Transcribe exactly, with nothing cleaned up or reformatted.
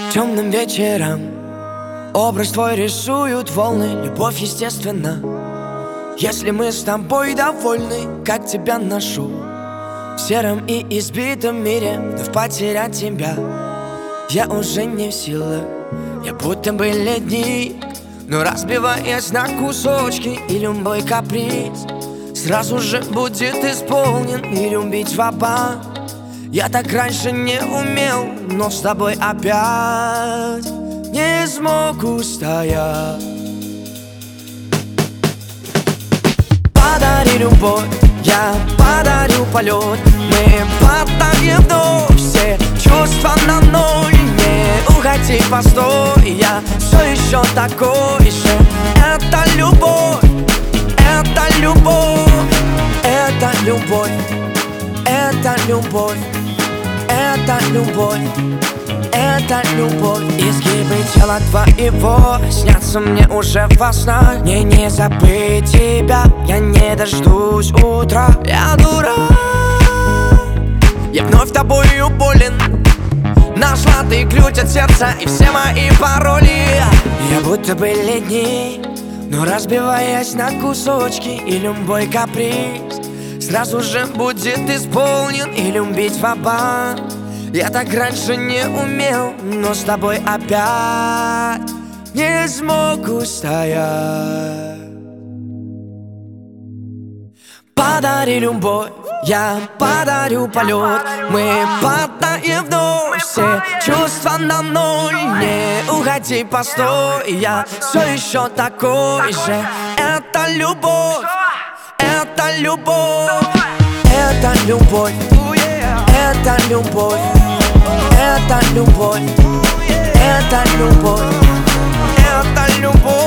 Темным вечером образ твой рисуют волны. Любовь естественна, если мы с тобой довольны. Как тебя ношу в сером и избитом мире, вновь потерять тебя я уже не в силах. Я будто бы ледник, но разбиваясь на кусочки, и любой каприз сразу же будет исполнен. И любить ва-банк я так раньше не умел, но с тобой опять не смог устоять. Подари любовь, я подарю полет. Мы потонем вновь, все чувства на ноль. Не уходи, постой, я все еще такой же. Это любовь, это любовь, это любовь, это любовь, это любовь, это любовь. Изгибы тела твоего снятся мне уже во снах. Мне не забыть тебя, я не дождусь утра. Я дурак, я вновь тобою болен. Нашла ты ключ от сердца и все мои пароли. Я будто бы ледник, но разбиваясь на кусочки, и любой каприз сразу же будет исполнен. И любить ва-банк я так раньше не умел, но с тобой опять не смог устоять. Подари любовь, я подарю полет. Мы потаем вновь, все чувства на ноль. Не уходи, постой, я все еще такой же. Это любовь, это любовь, это любовь, это любовь, это любовь, это любовь, это любовь.